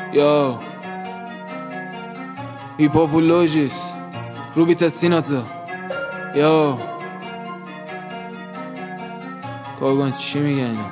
یا هیپاپولوژیس روبیت سینازا یا کاغان چی میگه اینا؟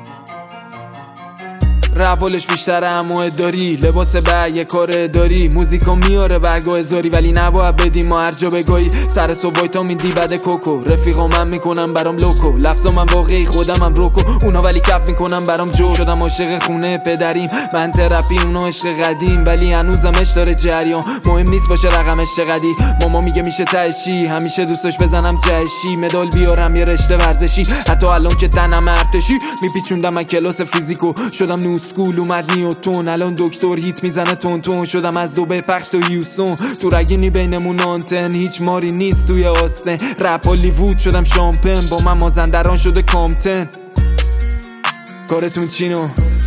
رپولش بیشتر اموه داری، لباس یه کار داری، موزیکا میاره برگاه هزاری ولی نباید بدیم ما هر جا بگاهی. سر صبح ویتامین دی بعد کوکو، رفیقا من میکنم برام لوکو، لفظا من واقعی خودمم روکو، اونا ولی کپ میکنم برام جو. شدم عاشق خونه پدریم، من ترپی اونا عشق قدیم، ولی هنوزم عشق داره جریان، مهم نیست باشه رقمش چقدی. ماما میگه میشه تهشی، همیشه دوستش بزنم جهشی، مدال بیارم یه رشته ورزشی، حتی الان که تنم ارتشی. میپیچوندم من کلاس فیزیکو، شدم نوسکول اومد نیوتون، الان دکتر هیت میزنه تون تون، شدم از دبی پخش تو هیوستون، تو رگینی بینمون آنتن، هیچ ماری نیست توی آستن، رپ هالیوود شدم شامپن، با من مازندران شده کامتن. کارتون چینو؟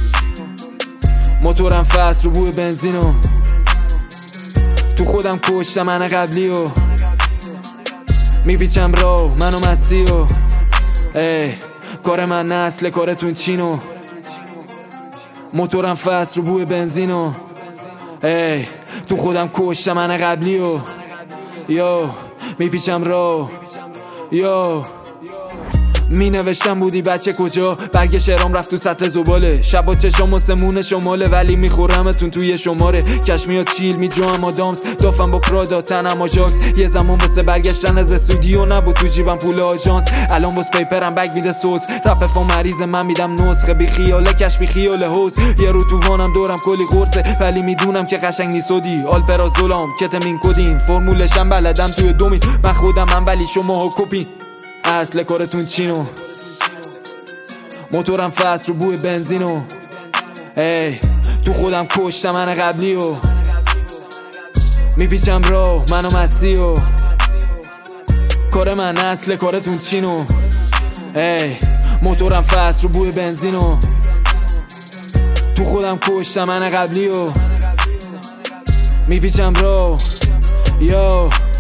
موتورم فست رو بوی بنزینو، تو خودم کشتم من قبلیو، میپیچم راو منو مسیو. کار من نسل، کارتون چینو؟ موتورم فست رو بوی بنزینو، تو خودم کشتم من قبلیو، یا میپیچم راو. یا می نوشتم بودی بچه کجا، برگ شعرام رفت تو سطل زباله، شبا چشام و سمون شماله ولی میخورمتون توی شماره. کشمیا چیل میجوام آدامز، دافم با پرادا تنم آجاکس، یه زمان واسه برگشتن از استودیو نبود تو جیبم پول آژانس، الان باز پیپرم بگ میده سوز، رپ فا مریض من میدم نسخه، بی خیاله کش بی خیاله حوز، یه رو تو وانم دورم کلی قرصه ولی میدونم که قشنگ نیسودی، آلپرازولام کتامین کدین، فرمولشم بلدم توی دومی، من خودم ولی شماها کپین. اصل کارتون چینو؟ موتورم فست رو بوی بنزینو، تو خودم کشتم من قبلیو، میپیچم راو منو مسیو. کار من اصل کارتون چینو؟ موتورم فست رو بوی بنزینو، تو خودم کشتم من قبلیو، میپیچم راو. یا